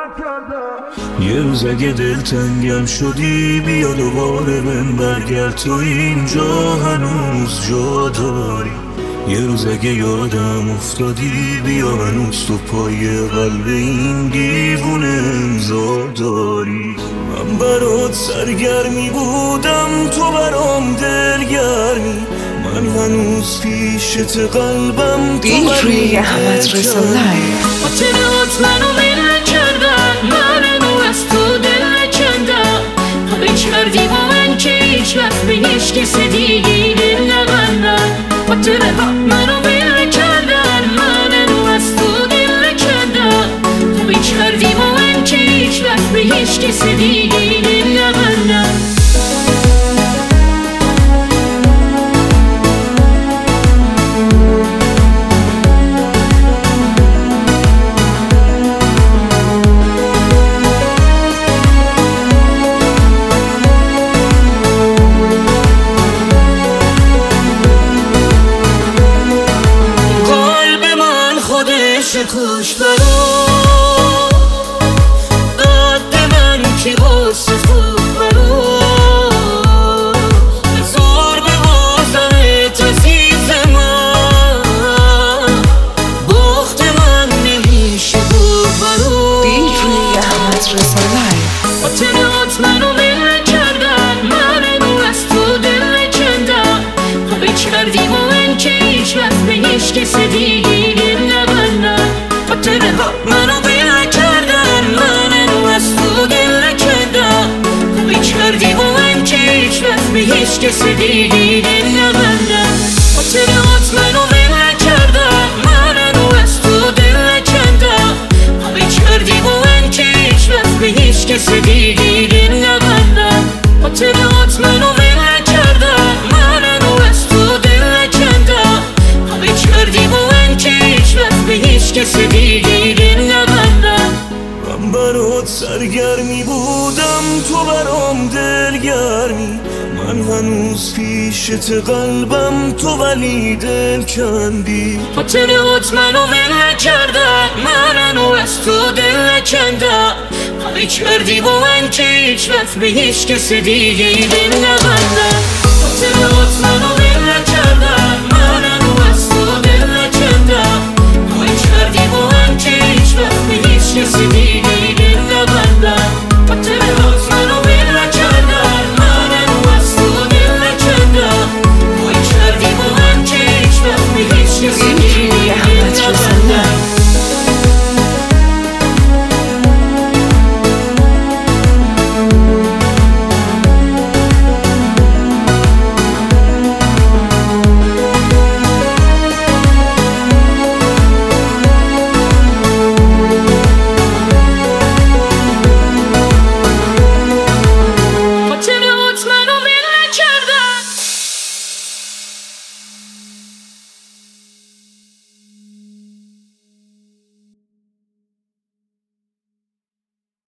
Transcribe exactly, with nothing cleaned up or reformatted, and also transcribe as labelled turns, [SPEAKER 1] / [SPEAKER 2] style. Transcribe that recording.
[SPEAKER 1] یه روز اگه دلتنگم شدی بیا دوباره بهم برگرد، تو اینجا هنوز جا داری. یه روز اگه یادم افتادی بیا هنوز تو پای قلب این دیوونه امضا داری. من برات سرگرمی بودم تو برام دلگرمی، من هنوز پیشت قلبم تو
[SPEAKER 2] دیجی احمد رضا لایو.
[SPEAKER 3] خاطرات منو ول کردن، منو از تو دل نکندم. حالی کردی با من که هیچ وقت به هیچ کس دیگه دل نبندم. خاطرات منو ول کردن، منو از تو دل نکندم. حالی کردی با من که هیچ وقت به هیچ کس دیگه دل نبندم. خوش برو قد من که واسه خوب برو بزار به بازمت عزیز من، بخت من نمیشه بود برو.
[SPEAKER 2] دیجی احمد رضا لایو.
[SPEAKER 3] خاطرات منو ول کردن، منو از تو دل نکندم. حالی کردی با من که هیچ وقت به هیچ کس دیگه دل نبندم. خاطرات منو ول کردن، منو از تو دل نکندم. حالی کردی با من که هیچ وقت به هیچ کس دیگه دل نبندم. خاطرات منو ول کردن، منو از تو دل نکندم. حالی کردی با من که هیچ وقت به هیچ کس دیگه دل نبندم. خاطرات منو ول کردن، منو از تو دل نکندم. حالی کردی با من که هیچ وقت به هیچ کس دیگه دل نبندم.
[SPEAKER 1] من برات سرگرمی بودم تو برام دلگرمی، من هنوز پیشت قلبم تو ولی دل کندی.
[SPEAKER 3] خاطرات منو ول کردن، منو از تو دل نکندم. حالی کردی با من که هیچ وقت به هیچ کس دیگه دل نبندم. خاطرات منو